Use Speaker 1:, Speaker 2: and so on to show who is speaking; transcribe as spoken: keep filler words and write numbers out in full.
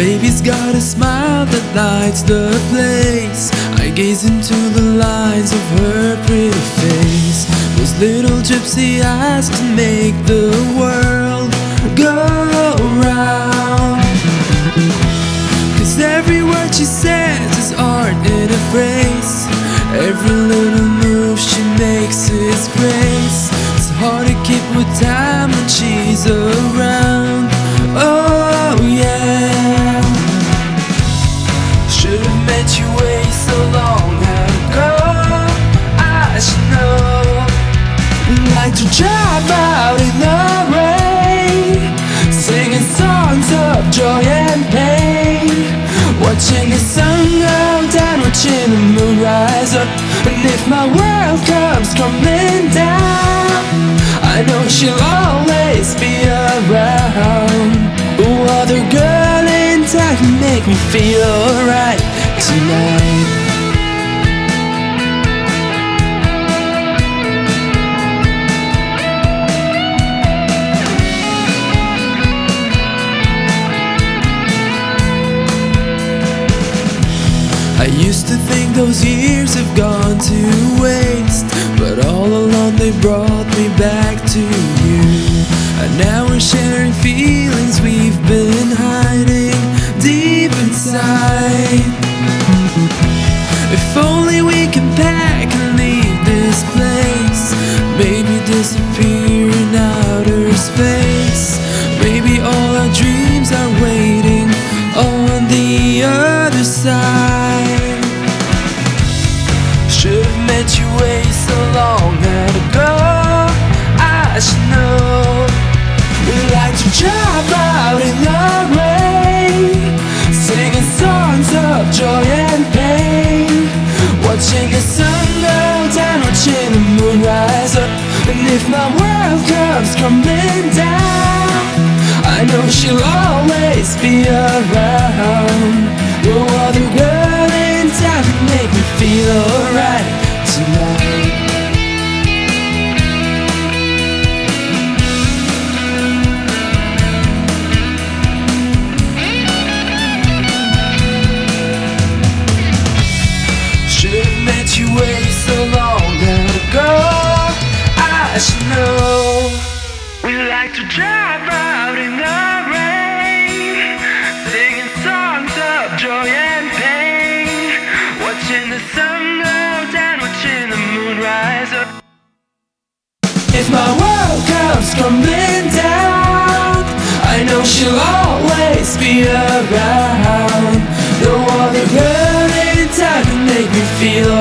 Speaker 1: Baby's got a smile that lights the place. I gaze into the lines of her pretty face. Those little gypsy eyes can make the world go round. Cause every word she says is art in a phrase. Every little move she makes is grace. It's hard to keep with time when she's around. Oh yeah. Should've met you way so long ago. I should know. Like to drive out in the rain, singing songs of joy and pain, watching the sun go down, watching the moon rise up. And if my world comes crumbling down, I know she'll always be around. No other girl in town can make me feel alright tonight. I used to think those years have gone to waste, but all along they brought me back to you. And now we're sharing feelings we've been hiding deep inside. If only we can pack and leave this place, maybe disappear in outer space. Maybe all our dreams are waiting on the other side. Should've met you way so long ago. I should know. We like to drive out in the rain, singing songs of joy and pain, watching the sun go down, watching the moon rise up. And if my world comes crumbling down, I know she'll always be around. No other girl in town can make me feel alright tonight. Should've met you way so long ago. I should know. We like to drive out in the rain, singing songs of joy and pain, watching the sun go down, watching the moon rise up. If my world comes crumbling down, I know she'll always be around. No other girl in town can make me feel